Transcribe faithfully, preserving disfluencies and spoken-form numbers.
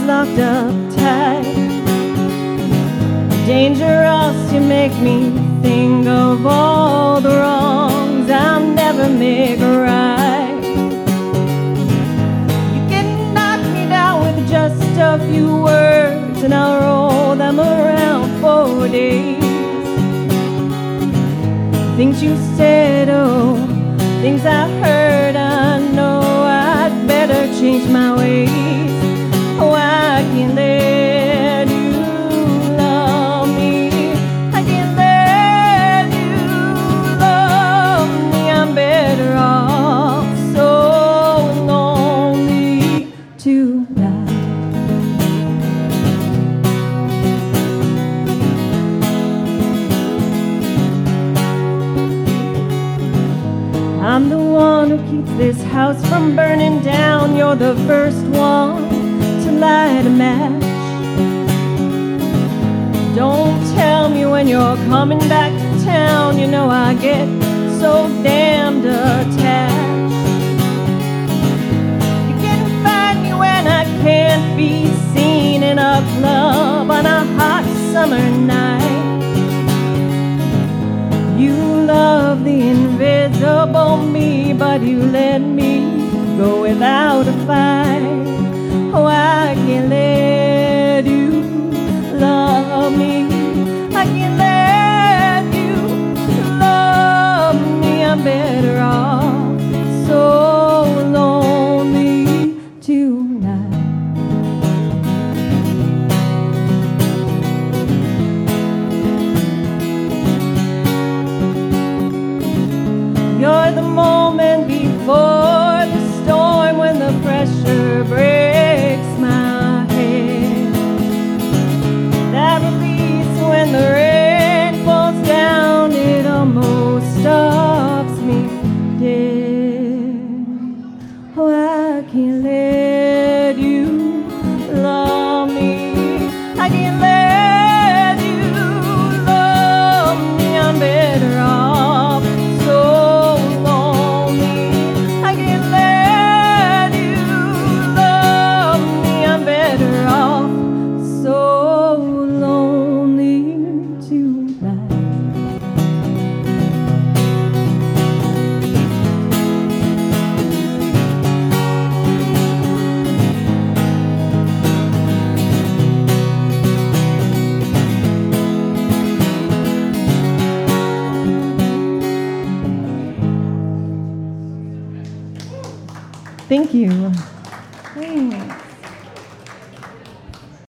locked up tight. Dangerous, you make me think of all the wrongs I'll never make right. You can knock me down with just a few words, and I'll roll them around for days. Things you said, oh, things I heard, I know I'd better change my ways. Oh, I can't let you love me. I can't let you love me. I'm better off so lonely tonight. I'm the one who keeps this house from burning down. You're the first one to light a match. Don't tell me when you're coming back to town. You know I get so damned attached. You can find me when I can't be seen in a club on a hot summer night. You love the invisible me, but you let me go without a fight. Oh, I can't let you love me. I can't let you love me. I'm better off so lonely tonight. You're the moment before the storm, when the pressure breaks my head. That release when the rain falls down, it almost stops me dead. Oh, I can't let you love me. I can't let you love me. I'm better off so lonely. I can't let you love me. I'm better off so lonely tonight. Thank you. Thanks.